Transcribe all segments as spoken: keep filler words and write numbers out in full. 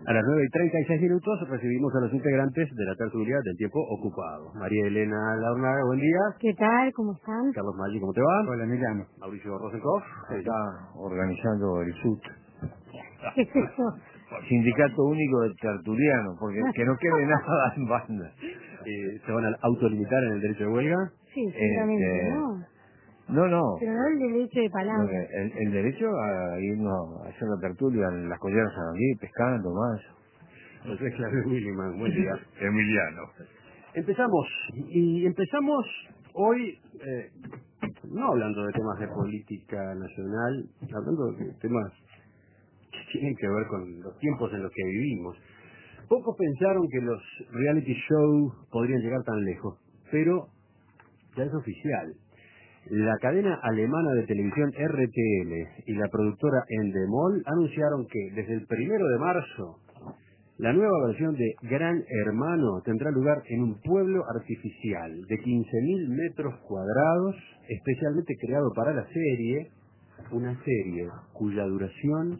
A las nueve y treinta y seis minutos recibimos a los integrantes de la tertulia del tiempo ocupado. María Elena Laurnaga, buen día. ¿Qué tal? ¿Cómo están? Carlos Maggi, ¿cómo te va? Hola, Emiliano. Mauricio Rosenkopf. Está organizando el S U T. ¿Qué es eso? Sindicato Único de Tertulianos, porque que no quede nada en banda. Eh, ¿Se van a autolimitar en el derecho de huelga? Sí, seguramente, Este, ¿no? No, no. Pero no el derecho de No, palabra. El, el derecho a irnos a hacer la tertulia en las colleras San pescando más. José Claudio Williman, buen día. Emiliano. Empezamos, y empezamos hoy, eh, no hablando de temas de política nacional, hablando de temas que tienen que ver con los tiempos en los que vivimos. Pocos pensaron que los reality show podrían llegar tan lejos, pero ya es oficial. La cadena alemana de televisión R T L y la productora Endemol anunciaron que desde el primero de marzo la nueva versión de Gran Hermano tendrá lugar en un pueblo artificial de quince mil metros cuadrados, especialmente creado para la serie, una serie cuya duración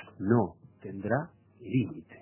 no tendrá límite.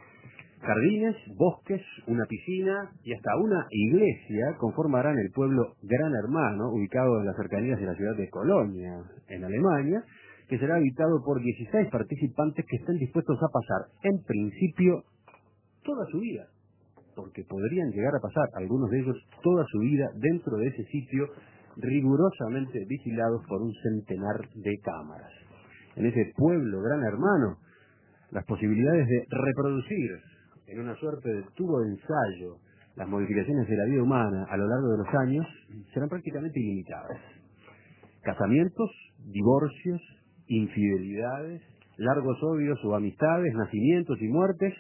Jardines, bosques, una piscina y hasta una iglesia conformarán el pueblo Gran Hermano, ubicado en las cercanías de la ciudad de Colonia, en Alemania, que será habitado por dieciséis participantes que están dispuestos a pasar, en principio, toda su vida, porque podrían llegar a pasar, algunos de ellos, toda su vida dentro de ese sitio, rigurosamente vigilados por un centenar de cámaras. En ese pueblo Gran Hermano, las posibilidades de reproducir en una suerte de tubo de ensayo las modificaciones de la vida humana a lo largo de los años serán prácticamente ilimitadas. Casamientos, divorcios, infidelidades, largos odios o amistades, nacimientos y muertes,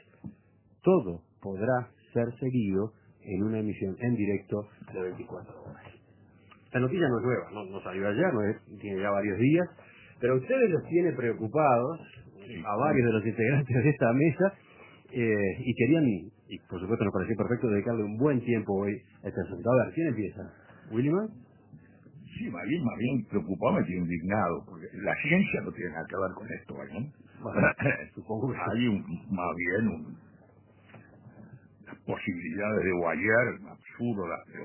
todo podrá ser seguido en una emisión en directo de veinticuatro horas. La noticia no es nueva, no, no salió ayer, no es, tiene ya varios días, pero a ustedes los tiene preocupados, sí, a varios de los integrantes de esta mesa, eh, y querían, y por supuesto nos pareció perfecto, dedicarle un buen tiempo hoy a este asunto. A ver, ¿quién empieza? ¿Williman? Sí, más bien, más bien preocupado, me tiene indignado, porque la ciencia no tiene nada que ver con esto, ¿no? Bueno, supongo que hay un, más bien un, las posibilidades de guayar, absurdo, las, pero,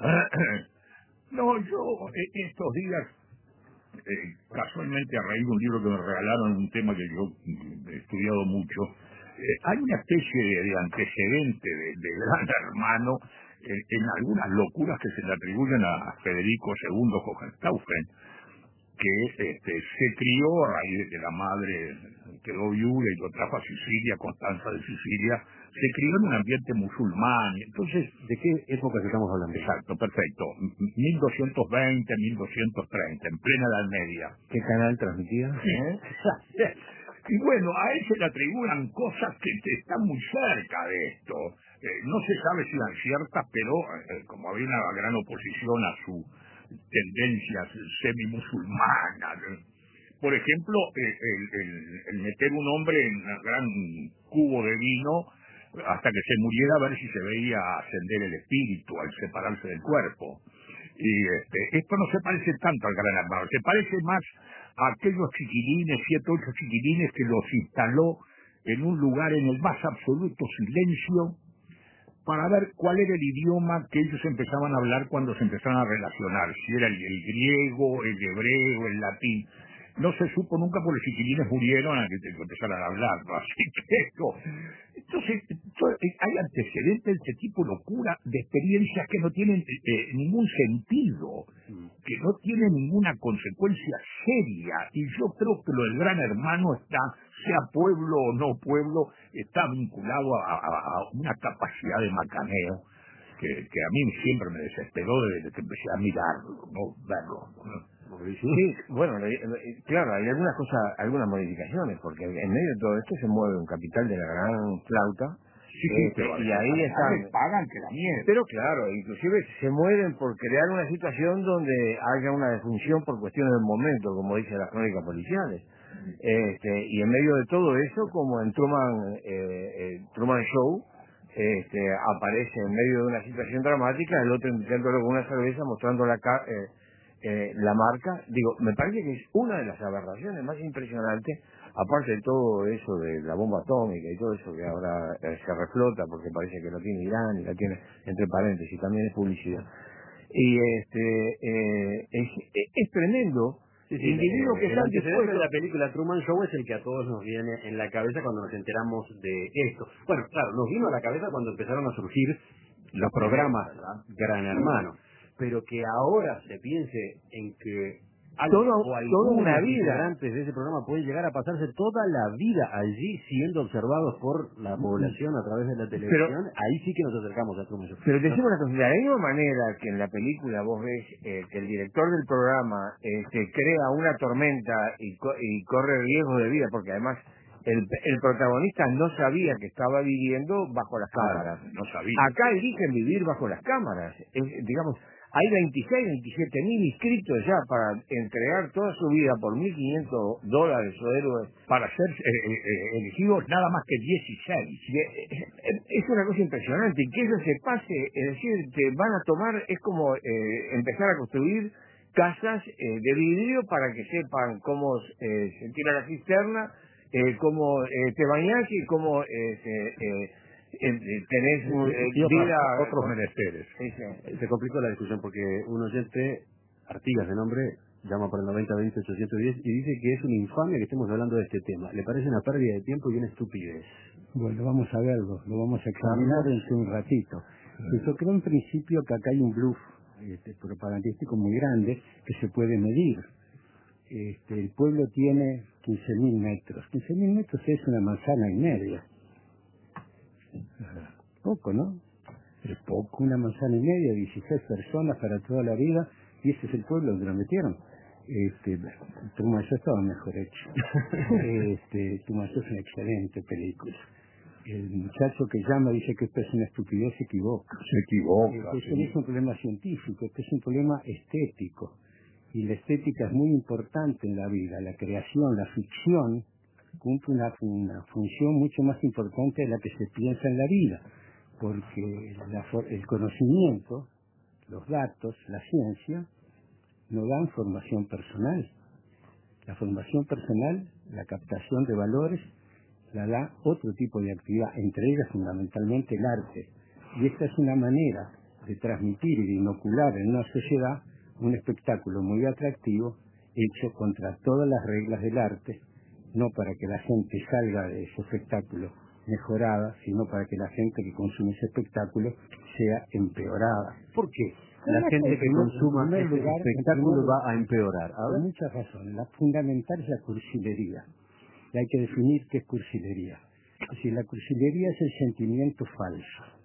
no, yo eh, estos días, eh, casualmente a raíz de un libro que me regalaron, un tema que yo he estudiado mucho, eh, hay una especie de, de antecedente de, de Gran Hermano eh, en algunas locuras que se le atribuyen a Federico segundo Hohenstaufen, que este, se crió a raíz de que la madre quedó viuda y lo trajo a Sicilia, Constanza de Sicilia, se crió en un ambiente musulmán. Entonces, ¿de qué época estamos hablando? Exacto, perfecto. mil doscientos veinte, mil doscientos treinta, en plena Edad Media. ¿Qué canal transmitía? ¿Eh? Y bueno, a él se le atribuyen cosas que, que están muy cerca de esto. Eh, no se sabe si eran ciertas, pero eh, como había una gran oposición a su tendencias semi-musulmanas. Por ejemplo, el, el, el meter un hombre en un gran cubo de vino hasta que se muriera a ver si se veía ascender el espíritu al separarse del cuerpo. Y este, esto no se parece tanto al Gran Hermano, se parece más a aquellos chiquilines, siete, ocho chiquilines que los instaló en un lugar en el más absoluto silencio para ver cuál era el idioma que ellos empezaban a hablar cuando se empezaron a relacionar, si era el, el griego, el hebreo, el latín. No se supo nunca porque los chiquilines murieron antes de que empezaran a hablar, ¿no? Así que esto... Entonces, hay antecedentes de este tipo de locura, de experiencias que no tienen eh, ningún sentido, que no tienen ninguna consecuencia seria, y yo creo que lo del Gran Hermano está, sea pueblo o no pueblo, está vinculado a, a, a una capacidad de macaneo que, que a mí siempre me desesperó desde que empecé a mirarlo, no verlo, ¿no? Sí, bueno, claro, hay algunas cosas, algunas modificaciones, porque en medio de todo esto se mueve un capital de la gran flauta, sí, sí, este, pero y ahí están, pagan que la mierda. Pero claro, inclusive se mueven por crear una situación donde haya una defunción por cuestiones del momento, como dicen las crónicas policiales. Este, y en medio de todo eso, como en Truman, eh, eh, Truman Show, este, aparece en medio de una situación dramática, el otro intentándolo con una cerveza, mostrando la ca eh, eh, la marca. Digo, me parece que es una de las aberraciones más impresionantes, aparte de todo eso de la bomba atómica y todo eso que ahora eh, se reflota porque parece que lo tiene Irán y la tiene entre paréntesis, también es publicidad. Y este eh, es, es tremendo. Sí, sí, individuos el, que el están antecedente dispuestos. de la película Truman Show es el que a todos nos viene en la cabeza cuando nos enteramos de esto. Bueno, claro, nos vino a la cabeza cuando empezaron a surgir los programas Gran Hermano, pero que ahora se piense en que algo Toda, o toda una algunos vida. integrantes de ese programa pueden llegar a pasarse toda la vida allí siendo observados por la población a través de la televisión, Pero, ahí sí que nos acercamos a Truman Show. pero te ¿no? digo una cosa, de la misma manera que en la película vos ves eh, que el director del programa este, crea una tormenta y, co y corre riesgo de vida, porque además el, el protagonista no sabía que estaba viviendo bajo las cámaras. No sabía. Acá eligen vivir bajo las cámaras. Es, digamos, hay veintiséis, veintisiete mil inscritos ya para entregar toda su vida por mil quinientos dólares o euros. Para ser eh, eh, elegidos nada más que dieciséis. Y, eh, Es una cosa impresionante. Y que eso se pase, es decir, te van a tomar, es como eh, empezar a construir casas eh, de vidrio para que sepan cómo eh, se tira la cisterna, eh, cómo eh, te bañas y cómo eh, se, eh, eh, tenés eh, Y otras- vida. Otros menesteres. Sí, sí. Se complicó la discusión porque un oyente, Artigas de nombre, llama por el noventa veinte ochocientos diez y dice que es una infamia que estemos hablando de este tema. Le parece una pérdida de tiempo y una estupidez. Bueno, vamos a verlo, lo vamos a examinar dentro de un ratito. Yo creo en principio que acá hay un bluff este, propagandístico muy grande que se puede medir. Este, el pueblo tiene quince mil metros. quince mil metros es una manzana y media. Poco, ¿no? Es poco, una manzana y media, dieciséis personas para toda la vida, y ese es el pueblo donde lo metieron. Este, Truman Show estaba mejor hecho. este, Truman Show es una excelente película. El muchacho que llama dice que esto es una estupidez, se equivoca. Se equivoca. Este sí. no es un problema científico, este es un problema estético. Y la estética es muy importante en la vida. La creación, la ficción, cumple una, una función mucho más importante de la que se piensa en la vida. Porque la, el conocimiento, los datos, la ciencia, no dan formación personal. La formación personal, la captación de valores, la da otro tipo de actividad, entre ellas fundamentalmente el arte. Y esta es una manera de transmitir y de inocular en una sociedad un espectáculo muy atractivo, hecho contra todas las reglas del arte, no para que la gente salga de ese espectáculo mejorada, sino para que la gente que consume ese espectáculo sea empeorada. ¿Por qué? La gente que consuma ese espectáculo va a empeorar. A Por ver. muchas razones. La fundamental es la cursilería. Y hay que definir qué es cursilería. Es decir, la cursilería es el sentimiento falso.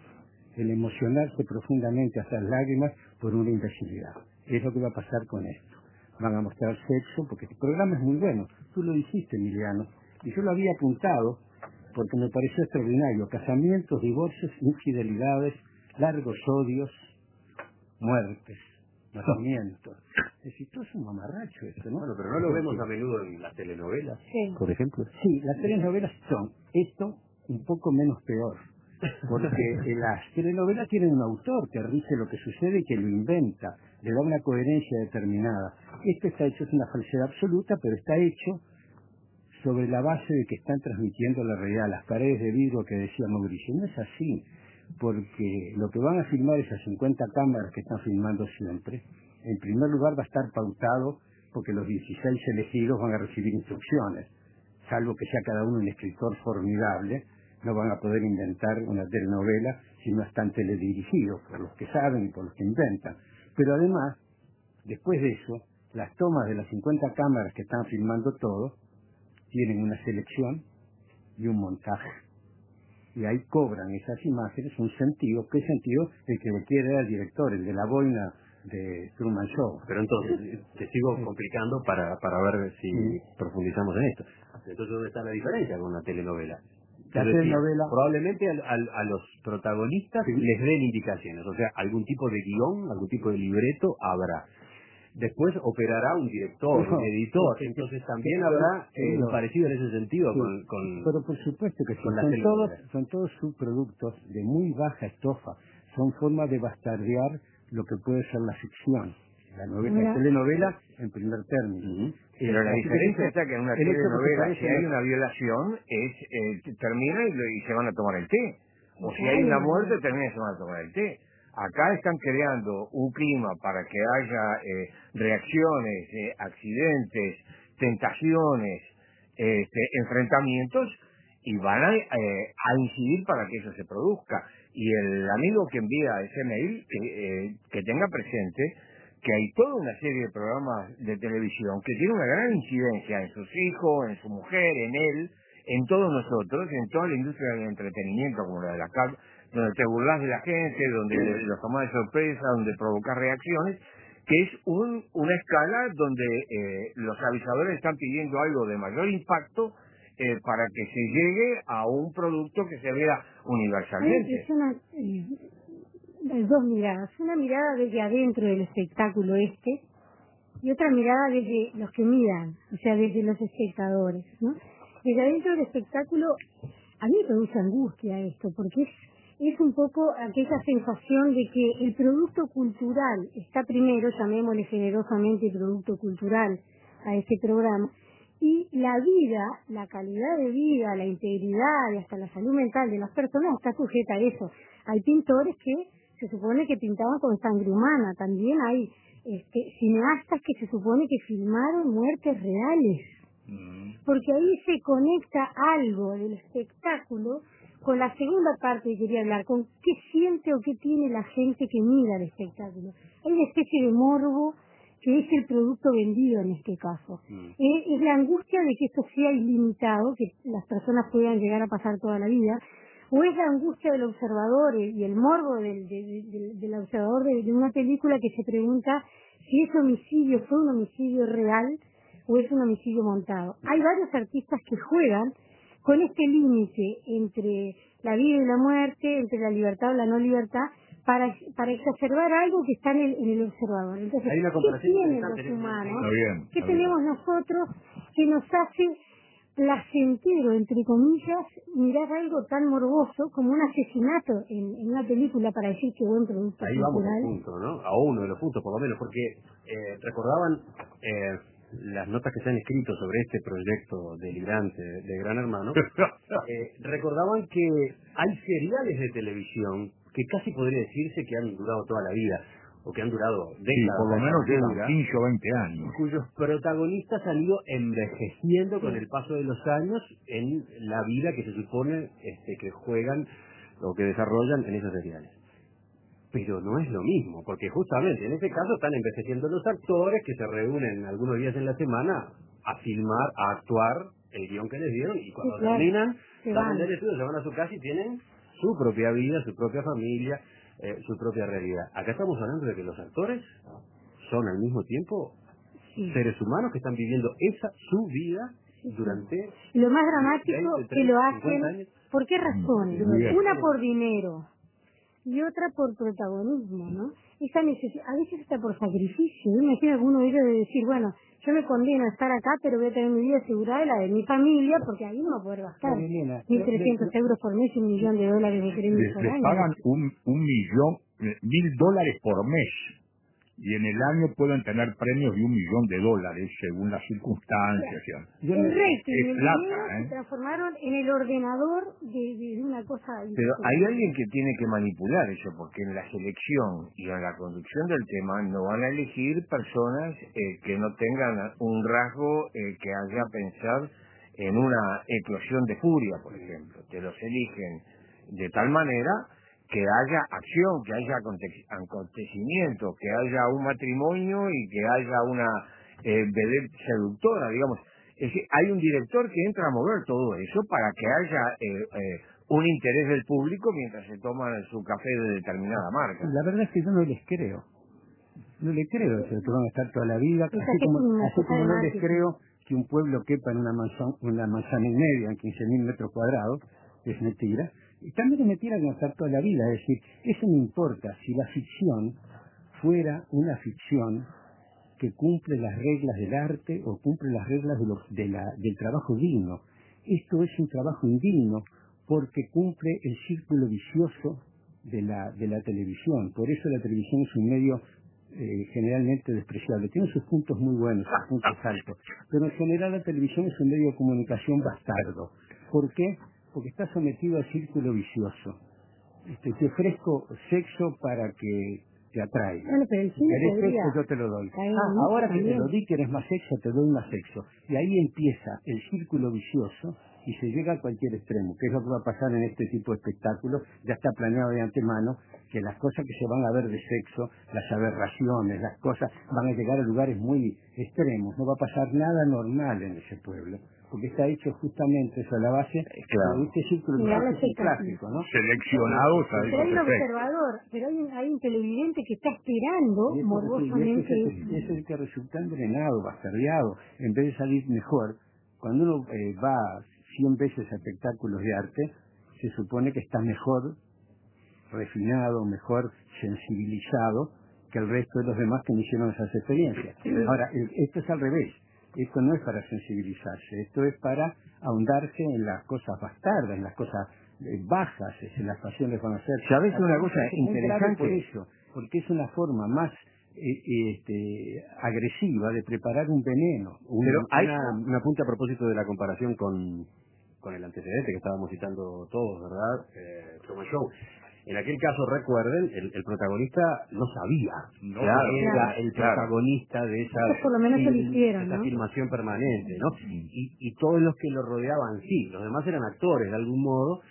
El emocionarse profundamente hasta las lágrimas por una imbecilidad. Es lo que va a pasar con esto. Van a mostrar sexo, porque este programa es muy bueno. Tú lo dijiste, Emiliano. Y yo lo había apuntado porque me pareció extraordinario. Casamientos, divorcios, infidelidades, largos odios, muertes, nacimientos. Es decir, todo es un mamarracho esto, ¿no? Bueno, pero no lo vemos a menudo en las telenovelas, Sí. por ejemplo. Sí, las telenovelas son esto un poco menos peor. Porque las telenovelas tienen un autor que rige lo que sucede y que lo inventa, le da una coherencia determinada. Esto está hecho, es una falsedad absoluta, pero está hecho sobre la base de que están transmitiendo la realidad, las paredes de vidrio que decía Mauricio. No es así, porque lo que van a filmar esas cincuenta cámaras que están filmando siempre, en primer lugar va a estar pautado porque los dieciséis elegidos van a recibir instrucciones, salvo que sea cada uno un escritor formidable, no van a poder inventar una telenovela si no están teledirigidos por los que saben y por los que inventan. Pero además, después de eso, las tomas de las cincuenta cámaras que están filmando todo, tienen una selección y un montaje. Y ahí cobran esas imágenes un sentido. ¿Qué sentido? El que le quiere dar el director, el de la boina de Truman Show. Pero entonces, te sigo complicando para, para ver si Sí. profundizamos en esto. Entonces, ¿dónde está la diferencia con una telenovela? La Es decir, telenovela- probablemente al- al- a los protagonistas Sí. les den indicaciones, o sea, algún tipo de guión, algún tipo de libreto habrá. Después operará un director, No, un editor, sí, sí, entonces sí, también sí, habrá sí, eh, no. parecido en ese sentido Sí, con, con... pero por supuesto que sí. con las Son todos, telenovelas. son todos subproductos de muy baja estofa. Son formas de bastardear lo que puede ser la ficción. La, novela, Mira. la telenovela en primer término. Ujú. Pero la diferencia está que en una el hecho que se telenovela, parece si a- hay una violación, es eh, termina y, lo- y se van a tomar el té. O si hay Claro. una muerte, termina y se van a tomar el té. Acá están creando un clima para que haya eh, reacciones, eh, accidentes, tentaciones, este, enfrentamientos, y van a, eh, a incidir para que eso se produzca. Y el amigo que envía ese mail, que, eh, que tenga presente que hay toda una serie de programas de televisión que tienen una gran incidencia en sus hijos, en su mujer, en él, en todos nosotros, en toda la industria del entretenimiento, como la de la C A P, donde te burlas de la gente, donde los tomás de sorpresa, donde provocas reacciones, que es un, una escala donde eh, los avisadores están pidiendo algo de mayor impacto eh, para que se llegue a un producto que se vea universalmente. Es una, eh, las dos miradas. Una mirada desde adentro del espectáculo este y otra mirada desde los que miran, o sea, desde los espectadores, ¿no? Desde adentro del espectáculo, a mí me produce angustia esto, porque es, es un poco aquella sensación de que el producto cultural está primero, llamémosle generosamente producto cultural a este programa, y la vida, la calidad de vida, la integridad y hasta la salud mental de las personas está sujeta a eso. Hay pintores que se supone que pintaban con sangre humana, también hay este, cineastas que se supone que filmaron muertes reales, porque ahí se conecta algo del espectáculo con la segunda parte que quería hablar, con qué siente o qué tiene la gente que mira el espectáculo. Hay una especie de morbo que es el producto vendido en este caso. Mm. Es, es la angustia de que esto sea ilimitado, que las personas puedan llegar a pasar toda la vida, o es la angustia del observador y el morbo del, del, del, del observador de, de una película que se pregunta si ese homicidio fue un homicidio real o es un homicidio montado. Hay varios artistas que juegan con este límite entre la vida y la muerte, entre la libertad o la no libertad, para, para exacerbar algo que está en el, en el observador. Entonces, ¿qué tienen los humanos? Está bien, ¿Qué está tenemos bien. nosotros que nos hace placentero, entre comillas, mirar algo tan morboso como un asesinato en, en una película para decir que buen producto Ahí cultural? vamos al punto, ¿no? A uno de los puntos, por lo menos, porque eh, recordaban eh, las notas que se han escrito sobre este proyecto delirante de Gran Hermano, eh, recordaban que hay seriales de televisión que casi podría decirse que han durado toda la vida, o que han durado décadas. Sí, por lo menos dura, llevan quince o veinte años. cuyos protagonistas han ido envejeciendo con el paso de los años en la vida que se supone este, que juegan o que desarrollan en esos seriales. Pero no es lo mismo, porque justamente en este caso están envejeciendo los actores que se reúnen algunos días en la semana a filmar, a actuar el guión que les dieron, y cuando Sí, claro, terminan, se salen van. del estudio, se van a su casa y tienen su propia vida, su propia familia, eh, su propia realidad. Acá estamos hablando de que los actores son al mismo tiempo Sí. seres humanos que están viviendo esa, su vida Sí, sí. durante Y lo más dramático veinte, que lo treinta, hacen, cincuenta años. ¿por qué razones? Bien. Una por dinero y otra por protagonismo, ¿no? Esa necesidad, a veces está por sacrificio. Yo imagino a alguno de ellos de decir, bueno, yo me condeno a estar acá, pero voy a tener mi vida asegurada y la de mi familia, porque ahí no voy a poder gastar Pero, Elena, mil trescientos le- le- euros por mes y un millón de dólares de premios Les, por les año. pagan un, un millón, eh, mil dólares por mes. Y en el año pueden tener premios de un millón de dólares según las circunstancias. yo El le- rating y es el plata, dinero ¿eh? se transformaron en el ordenador de, de una cosa Pero impresionante. hay alguien que tiene que manipular eso, porque en la selección y en la conducción del tema no van a elegir personas eh, que no tengan un rasgo eh, que haga pensar en una eclosión de furia, por ejemplo. Te los eligen de tal manera que haya acción, que haya aconte- acontecimiento, que haya un matrimonio y que haya una eh, vedette seductora, digamos. Es decir, hay un director que entra a mover todo eso para que haya eh, eh, un interés del público mientras se toman su café de determinada marca. La verdad es que yo no les creo. No les creo eso, que van a estar toda la vida, Esa así que como, es una así cosa como de no les marketing. creo que un pueblo quepa en una manzana, una manzana y media, en quince mil metros cuadrados, es mentira. Y también es mentira que van a estar toda la vida, es decir, eso no importa si la ficción fuera una ficción que cumple las reglas del arte o cumple las reglas de lo- de la- del trabajo digno. Esto es un trabajo indigno porque cumple el círculo vicioso de la, de la televisión. Por eso la televisión es un medio eh, generalmente despreciable. Tiene sus puntos muy buenos, sus puntos altos, pero en general la televisión es un medio de comunicación bastardo. ¿Por qué? Porque está sometido al círculo vicioso. Este, te ofrezco sexo para que te atraiga. Bueno, pero el Si cine querés podría sexo, yo te lo doy. caer Ah, mucho ahora que te también. lo di, querés más sexo, te doy más sexo. Y ahí empieza el círculo vicioso y se llega a cualquier extremo, que es lo que va a pasar en este tipo de espectáculos. Ya está planeado de antemano que las cosas que se van a ver de sexo, las aberraciones, las cosas, van a llegar a lugares muy extremos. No va a pasar nada normal en ese pueblo, porque está hecho justamente eso a la base Claro. de este círculo Mira, vicioso la es un expectativa. clásico, ¿no? Seleccionados a Pero hay esos un efectos. observador, pero hay un, hay un televidente que está esperando Y ese, y ese morbosamente. es, el, es el que resulta envenenado, bastardeado, en vez de salir mejor. Cuando uno eh, va cien veces a espectáculos de arte, se supone que está mejor refinado, mejor sensibilizado que el resto de los demás que no hicieron esas experiencias. Ahora, el- esto es al revés. Esto no es para sensibilizarse, esto es para ahondarse en las cosas bastardas, en las cosas eh, bajas, en las pasiones van a ser. ¿Sabes una cosa Es muy grave interesante? por eso, porque es una forma más eh, este, agresiva de preparar un veneno. Un- Pero hay- una, un apunte a propósito de la comparación con, con el antecedente que estábamos citando todos, ¿verdad? Eh, Truman Show. En aquel caso, recuerden, el, el protagonista no sabía No, claro, claro, era claro, el claro. protagonista de esa, Eso por lo menos se lo hicieron, esa ¿no? filmación permanente, ¿no? Y, y todos los que lo rodeaban, sí, los demás eran actores de algún modo.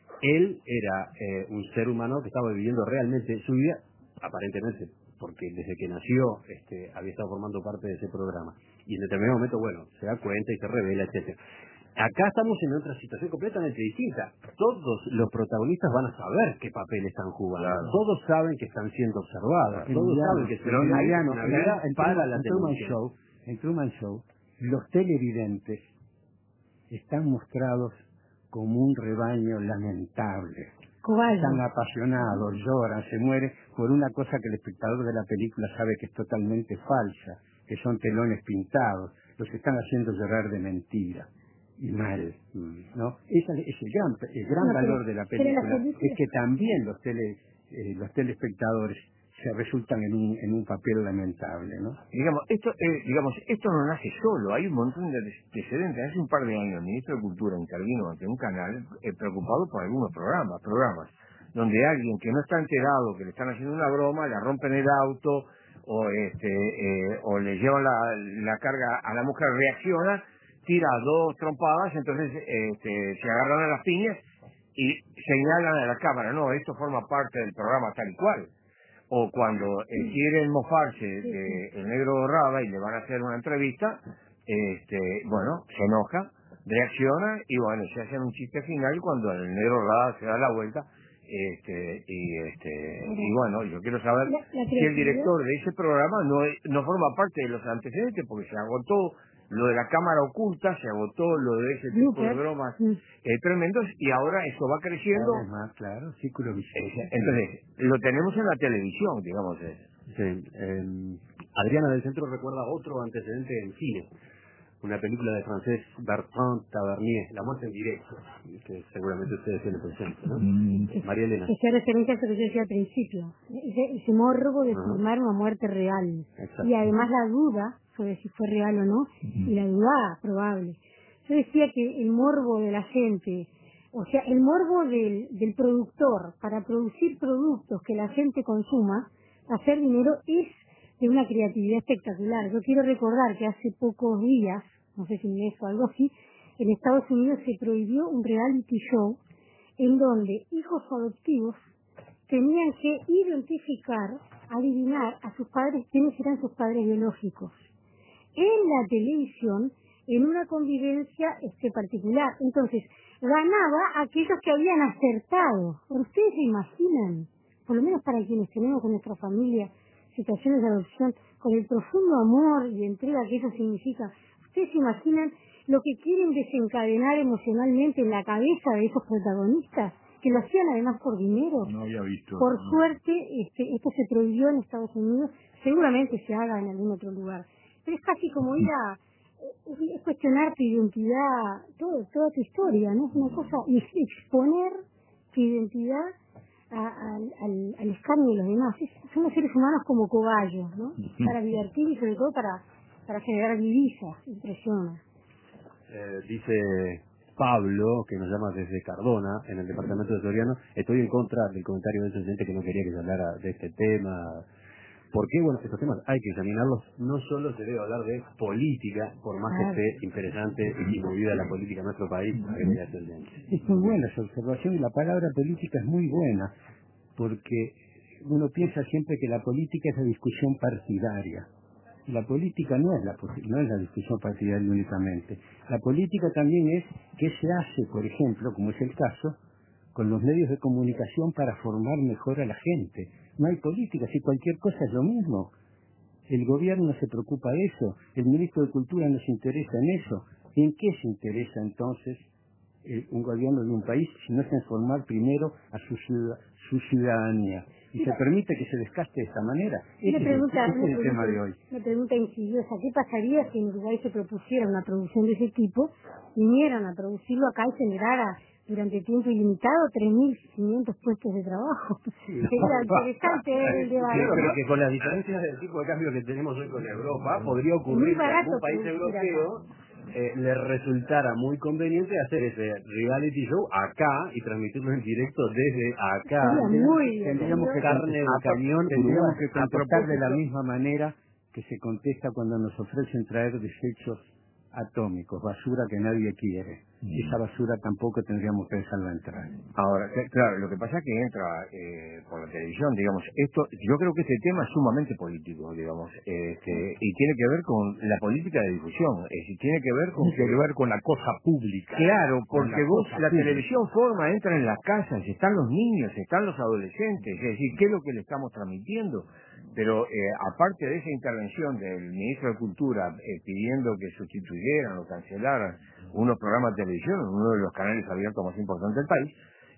Él era eh, un ser humano que estaba viviendo realmente su vida, aparentemente, porque desde que nació este, había estado formando parte de ese programa. Y en determinado momento, bueno, se da cuenta y se revela, etcétera. Acá estamos en otra situación completamente distinta. Todos los protagonistas van a saber qué papel están jugando. Claro. Todos saben que están siendo observados. En Todos Mariano, saben que se pero vive Mariano, una en, vida en para Truman, la en Truman televisión. Show, en Truman Show, los televidentes están mostrados como un rebaño lamentable. Cobarde. Están apasionados, lloran, se mueren por una cosa que el espectador de la película sabe que es totalmente falsa, que son telones pintados, los están haciendo llorar de mentira y mal, ¿no? Ese es el gran, el gran No, pero- valor de la pero la película, película- es que también los tele, eh, los telespectadores se resultan en un, en un papel lamentable, ¿no? Digamos, esto eh, digamos esto no nace solo, hay un montón de antecedentes. Hace un par de años el ministro de Cultura intervino ante un canal eh, preocupado por algunos programas, programas, donde alguien que no está enterado, que le están haciendo una broma, le rompen el auto, o este eh, o le llevan la, la carga a la mujer, reacciona, tira dos trompadas, entonces este, se agarran a las piñas y señalan a la cámara, no, esto forma parte del programa tal y cual. O cuando eh, quieren mofarse de el negro Rada y le van a hacer una entrevista, este, bueno, se enoja, reacciona y bueno, se hace un chiste final cuando el negro Rada se da la vuelta, este, y este, y bueno, yo quiero saber La- la si el creatividad- director de ese programa no es- no forma parte de los antecedentes, porque se agotó lo de la cámara oculta, se agotó lo de ese tipo de Bloopers. bromas Mm. eh, tremendos, y ahora eso va creciendo. Cada vez más, claro, círculo vicioso. Entonces, lo tenemos en la televisión, digamos. eh. Sí, eh, Adriana del Centro recuerda otro antecedente en cine, una película de francés Bertrand Tavernier, La muerte en directo, que seguramente ustedes tienen presente, ¿no? Mm. María Elena. Que sea referencia a eso que yo decía al principio, ese, ese morbo de Ajá. filmar una muerte real. Exacto. Y además la duda sobre si fue real o no, y la duda probable. Yo decía que el morbo de la gente, o sea, el morbo del, del productor para producir productos que la gente consuma, hacer dinero, es de una creatividad espectacular. Yo quiero recordar que hace pocos días, no sé si un mes o algo así, en Estados Unidos se prohibió un reality show en donde hijos adoptivos tenían que identificar, adivinar a sus padres quiénes eran sus padres biológicos. En la televisión, en una convivencia este particular. Entonces, ganaba aquellos que habían acertado. ¿Ustedes se imaginan? Por lo menos para quienes tenemos en nuestra familia situaciones de adopción, con el profundo amor y entrega que eso significa, ¿ustedes se imaginan lo que quieren desencadenar emocionalmente en la cabeza de esos protagonistas? Que lo hacían además por dinero. No había visto. Por no. suerte, este, esto se prohibió en Estados Unidos, seguramente se haga en algún otro lugar. Pero es casi como ir a es cuestionar tu identidad, todo, toda tu historia, ¿no? Es una cosa, y exponer tu identidad a, al, al, al escarnio de los demás. Es, somos seres humanos como cobayos, ¿no? Uh-huh. Para divertir y sobre todo para, para generar divisas, impresiones. Eh, dice Pablo, que nos llama desde Cardona, en el departamento de Soriano, estoy en contra del comentario de ese oyente que no quería que se hablara de este tema. ¿Por qué? Bueno, estos temas hay que examinarlos. No solo se debe hablar de política, por más que esté interesante y movida la política en nuestro país. Es muy buena esa observación y la palabra política es muy buena, porque uno piensa siempre que la política es la discusión partidaria. La política no es la, no es la discusión partidaria únicamente. La política también es qué se hace, por ejemplo, como es el caso, con los medios de comunicación para formar mejor a la gente. No hay política, si cualquier cosa es lo mismo. El gobierno se preocupa de eso, el ministro de Cultura no se interesa en eso. ¿En qué se interesa entonces el, un gobierno de un país si no es en formar primero a su, ciudad, su ciudadanía? Y se permite que se desgaste de esta manera. Ese es, pregunta, ese es el tema de hoy. Una pregunta insidiosa, ¿qué pasaría si en Uruguay se propusiera una producción de ese tipo, vinieran a producirlo acá y generara durante tiempo ilimitado tres mil quinientos puestos de trabajo? Sí. Sería interesante el debate. Yo creo que con las diferencias del tipo de cambio que tenemos hoy con Europa, podría ocurrir que algún país europeo eh, le resultara muy conveniente hacer ese reality show acá y transmitirlo en directo desde acá. Muy tendríamos que carne de cañón, tendríamos que contestar de la misma manera que se contesta cuando nos ofrecen traer desechos atómicos, basura que nadie quiere. Mm. Esa basura tampoco tendríamos que dejarla entrar. Ahora, claro, lo que pasa es que entra eh, por la televisión, digamos, esto, yo creo que este tema es sumamente político, digamos, este, y tiene que ver con la política de difusión, es decir, tiene que ver con... Tiene que ver con la cosa pública. Claro, porque la vos, la pública. televisión forma, entra en las casas, están los niños, están los adolescentes, es decir, ¿qué es lo que le estamos transmitiendo? Pero eh, aparte de esa intervención del ministro de Cultura eh, pidiendo que sustituyeran o cancelaran unos programas de televisión, uno de los canales abiertos más importantes del país,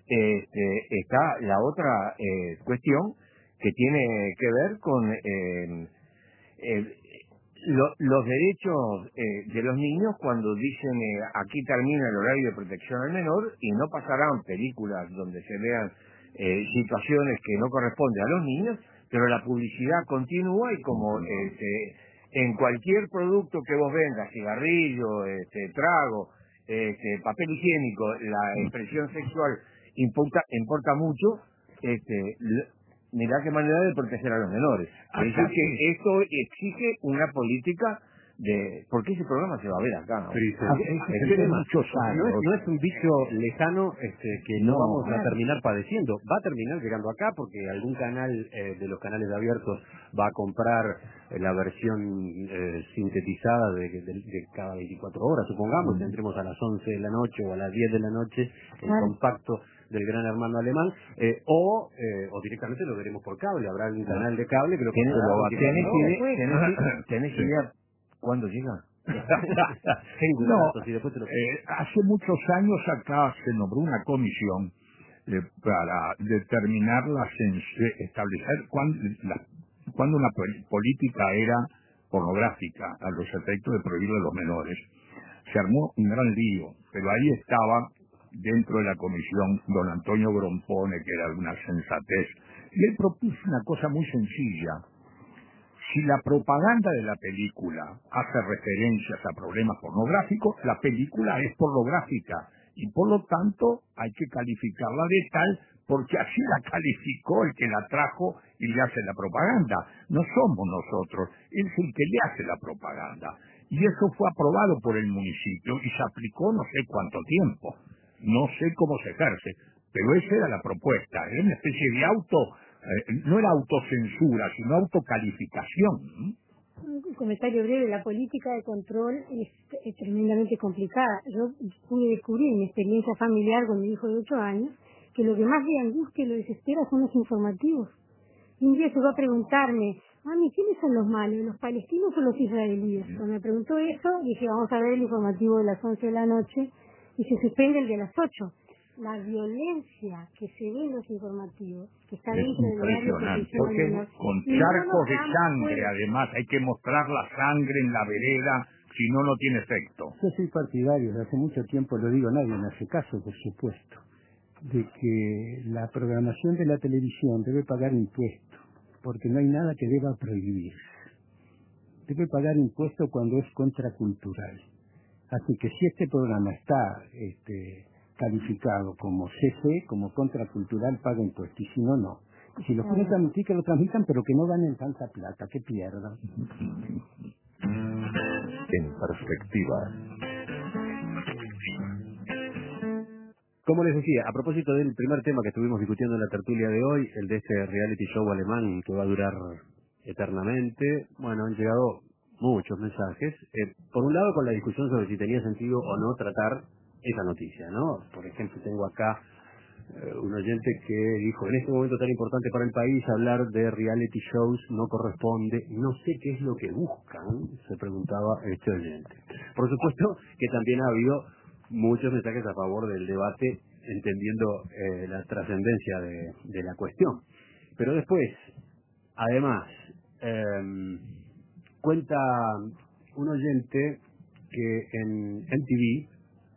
este, está la otra eh, cuestión que tiene que ver con eh, eh, lo, los derechos eh, de los niños cuando dicen eh, aquí termina el horario de protección al menor y no pasarán películas donde se vean eh, situaciones que no corresponden a los niños, pero la publicidad continúa y como este, en cualquier producto que vos vendas, cigarrillo, este, trago, este, papel higiénico, la expresión sexual importa, importa mucho, este, mirá qué manera de proteger a los menores. Es decir, que esto exige una política de... ¿Por qué ese programa se va a ver acá? ¿No? Sí, sí. Es, es, es muchos años. No es, no es un bicho lejano este, que no, no vamos a terminar padeciendo. Va a terminar llegando acá porque algún canal eh, de los canales abiertos va a comprar eh, la versión eh, sintetizada de, de, de cada veinticuatro horas, supongamos, entremos a las once de la noche o a las diez de la noche, el claro. compacto del gran hermano alemán, eh, o eh, o directamente lo veremos por cable. Habrá un canal de cable que lo ¿Tenés, ¿tenés idea cuándo llega? no, eh, hace muchos años acá se nombró una comisión eh, para determinar las establecer cuándo, la, cuándo una política era pornográfica a los efectos de prohibirlo a los menores. Se armó un gran lío, pero ahí estaba dentro de la comisión don Antonio Grompone, que era una sensatez, y él propuso una cosa muy sencilla. Si la propaganda de la película hace referencias a problemas pornográficos, la película es pornográfica y por lo tanto hay que calificarla de tal porque así la calificó el que la trajo y le hace la propaganda. No somos nosotros, él es el que le hace la propaganda. Y eso fue aprobado por el municipio y se aplicó no sé cuánto tiempo. No sé cómo se ejerce, pero esa era la propuesta. Era una especie de auto... Eh, no era autocensura, sino autocalificación. Un comentario breve. La política de control es, es tremendamente complicada. Yo pude descubrir en mi experiencia familiar con mi hijo de ocho años que lo que más le angustia y lo desespera son los informativos. Y un día se va a preguntarme, mami, ¿quiénes son los malos, los palestinos o los israelíes? Cuando me preguntó eso, dije, vamos a ver el informativo de las once de la noche y se suspende el de las ocho. La violencia que se ve en los informativos, que está dentro de los impresionante, porque con charcos de sangre, además, hay que mostrar la sangre en la vereda, si no, no tiene efecto. Yo soy partidario, desde hace mucho tiempo lo digo, nadie me hace caso, por supuesto, de que la programación de la televisión debe pagar impuestos, porque no hay nada que deba prohibir. Debe pagar impuestos cuando es contracultural. Así que si este programa está este, calificado como C C, como contracultural, paga impuestos, y si no, no. Y si lo quieren transmitir, que lo transmitan, pero que no ganen tanta plata, que pierdan. En perspectiva. Como les decía, a propósito del primer tema que estuvimos discutiendo en la tertulia de hoy, el de este reality show alemán que va a durar eternamente, bueno, han llegado muchos mensajes. Eh, por un lado, con la discusión sobre si tenía sentido o no tratar esa noticia, ¿no? Por ejemplo, tengo acá eh, un oyente que dijo, en este momento tan importante para el país, hablar de reality shows no corresponde, no sé qué es lo que buscan, se preguntaba este oyente. Por supuesto que también ha habido muchos mensajes a favor del debate, entendiendo eh, la trascendencia de, de la cuestión. Pero después, además, eh, cuenta un oyente que en M T V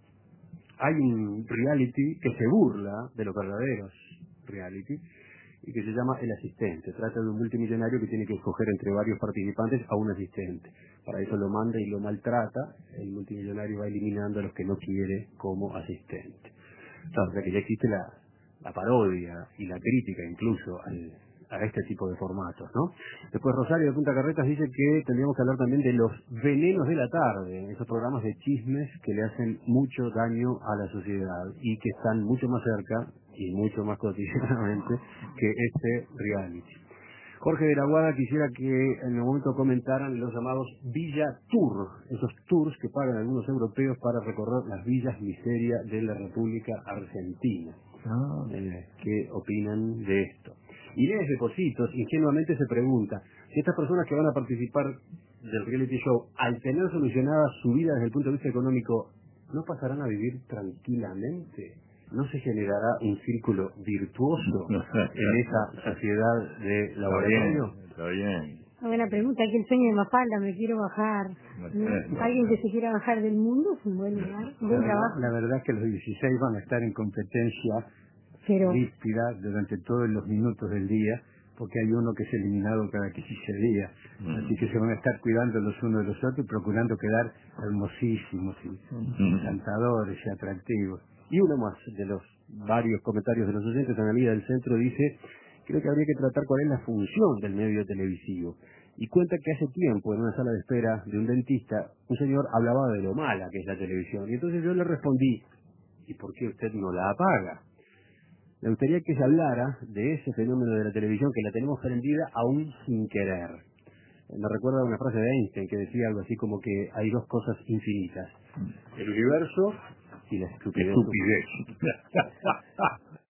hay un reality que se burla de los verdaderos reality y que se llama El Asistente. Trata de un multimillonario que tiene que escoger entre varios participantes a un asistente. Para eso lo manda y lo maltrata. El multimillonario va eliminando a los que no quiere como asistente. O sea, que ya existe la, la parodia y la crítica incluso al, a este tipo de formatos, ¿no? Después Rosario de Punta Carretas dice que tendríamos que hablar también de los venenos de la tarde, esos programas de chismes que le hacen mucho daño a la sociedad y que están mucho más cerca y mucho más cotidianamente que este reality. Jorge de la Guada quisiera que en el momento comentaran los llamados Villa Tour, esos tours que pagan algunos europeos para recorrer las villas miseria de la República Argentina. Ah. Eh, ¿Qué opinan de esto? Inés de Positos ingenuamente se pregunta si estas personas que van a participar del reality show, al tener solucionada su vida desde el punto de vista económico, ¿no pasarán a vivir tranquilamente? ¿No se generará un círculo virtuoso en esa sociedad de laboratorio? Está bien. Una buena pregunta, que el sueño de Mafalda, me quiero bajar. Alguien que se quiera bajar del mundo es un buen lugar, un buen la, trabajo. La verdad es que los dieciséis van a estar en competencia Pero ríspida durante todos los minutos del día, porque hay uno que es eliminado cada quince días. Mm. Así que se van a estar cuidando los unos de los otros y procurando quedar hermosísimos y mm. encantadores y atractivos. Y uno más de los varios comentarios de los oyentes, Analía del Centro, dice, creo que habría que tratar cuál es la función del medio televisivo. Y cuenta que hace tiempo, en una sala de espera de un dentista, un señor hablaba de lo mala que es la televisión. Y entonces yo le respondí, ¿y por qué usted no la apaga? Me gustaría que se hablara de ese fenómeno de la televisión, que la tenemos prendida aún sin querer. Me recuerda una frase de Einstein que decía algo así como que hay dos cosas infinitas, el universo y la estupidez. Estupidez.